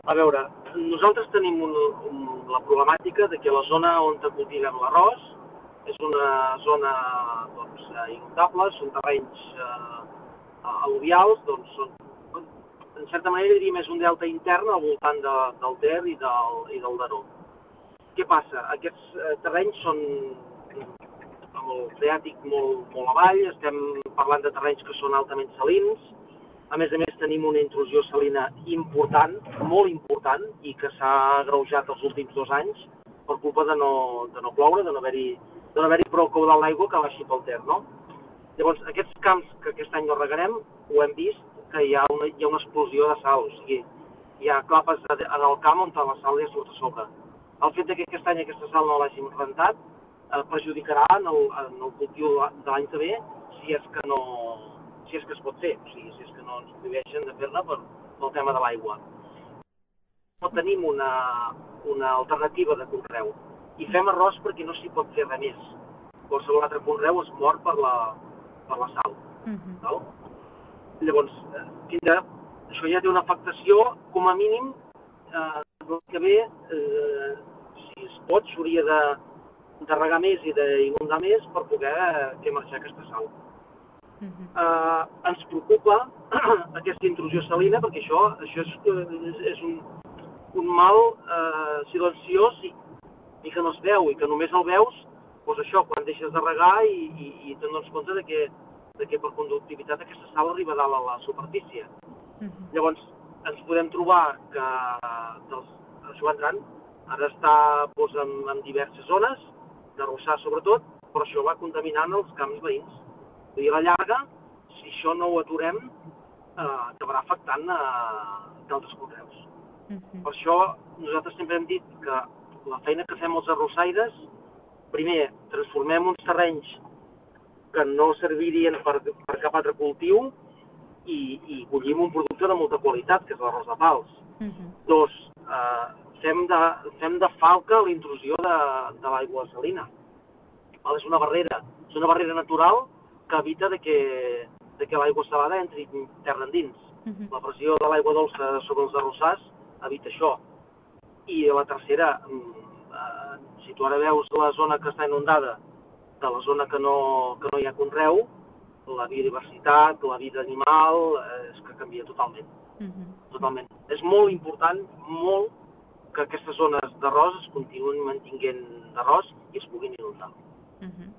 A veure, nosaltres tenim la problemàtica de que la zona on cultivem l'arròs és una zona doncs, inundable, són terrenys al·luvials, doncs són, en certa manera diríem és un delta intern al voltant del Ter i del Daró. Què passa? Aquests terrenys són amb el freàtic molt avall, estem parlant de terrenys que són altament salins. A més, tenim una intrusió salina important, molt important, i que s'ha agreujat els últims 2 anys per culpa de no ploure, de no haver-hi prou caudal d'aigua que baixi pel Ter, no? Llavors, aquests camps que aquest any no regarem, ho hem vist, que hi ha una explosió de sal, o sigui, hi ha clapes en el camp on la sal ja surt a sobre. El fet que aquest any aquesta sal no l'hàgim rentat perjudicarà en el cultiu de l'any que ve si és que es pot fer, o sigui, si és que no ens prohibeixen de fer-ne pel tema de l'aigua. No tenim una alternativa de conreu i fem arròs perquè no s'hi pot fer res més. Qualsevol altre conreu es mor per la sal. Llavors, això ja té una afectació, com a mínim, l'any que ve, si es pot, s'hauria de regar més i d'inundar més per poder fer marxar aquesta sal. Ens preocupa aquesta intrusió salina perquè això és un mal silenciós i que no es veu i que només el veus doncs això, quan deixes de regar i te'n dones compte de que per conductivitat aquesta sal arriba dalt a la superfície. Llavors ens podem trobar que això va entrant, ara està en diverses zones, d'arrossar sobretot, però això va contaminant els camps veïns. I a la llarga, si això no ho aturem, acabarà afectant d'altres conreus. Per això nosaltres sempre hem dit que la feina que fem els arrossaires, primer, transformem uns terrenys que no servirien per cap altre cultiu i collim un producte de molta qualitat, que és l'arròs de pals. Dos, fem de falca la intrusió de l'aigua salina. És una barrera natural que evita que l'aigua salada entri terra endins. La pressió de l'aigua dolça sobre els arrossars evita això. I la tercera, si tu ara veus la zona que està inundada de la zona que no hi ha conreu, la biodiversitat, la vida animal, és que canvia totalment. Totalment. És molt important, que aquestes zones d'arròs es continuïn mantinguent d'arròs i es puguin inundar.